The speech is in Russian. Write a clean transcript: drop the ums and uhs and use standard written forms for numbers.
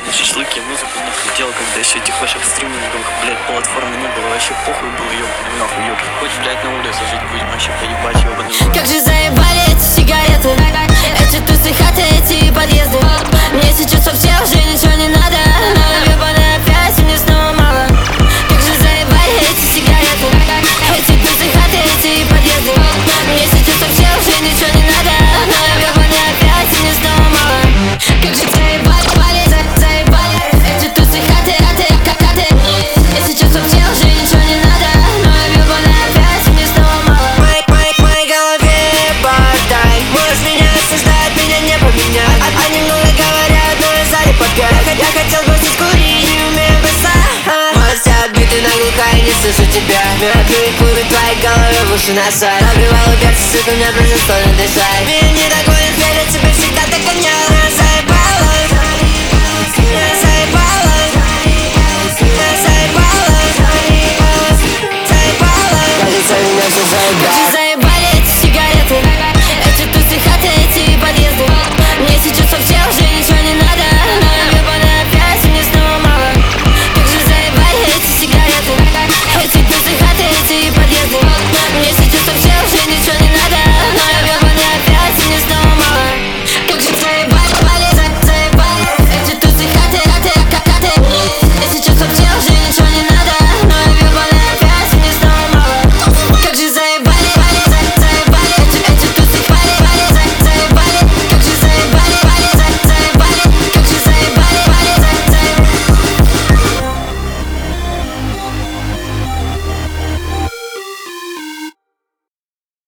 на шашлыки, музыку нахуй делал, когда еще этих ваших стриминговых, блядь, платформы не было. Вообще похуй был, ёбаный нахуй, ёб. Хоть, блядь, на улице жить будем, вообще поебать, ёбаный в рот. Как же заебали эти сигареты, эти тусы, хаты, эти подъезды. Мне сейчас вообще уже ничего не надо, но ёбаная опять, и мне снова мало. Как же заебали эти сигареты, эти тусы, хаты, эти подъезды. Мне сейчас вообще уже ничего не надо, но ёбаная опять, и мне снова мало. Как же заебали, заебали эти тусы, хаты, хаты. Мне сейчас вообще уже ничего не надо, но ёбаная опять, и мне снова мало. Моей голове бардак. Можешь меня осуждать, меня не поменять. Они много говорят, но я сзади под пять. Я хотел бросить курить, не умею бросать. Мозг отбитый, наглухая, не слышу тебя. Мертвые куры, твоей голове в уши насрать. Набивал перцы, сука, мне просто сложно дышать. Меня не догонят, верят тебе все.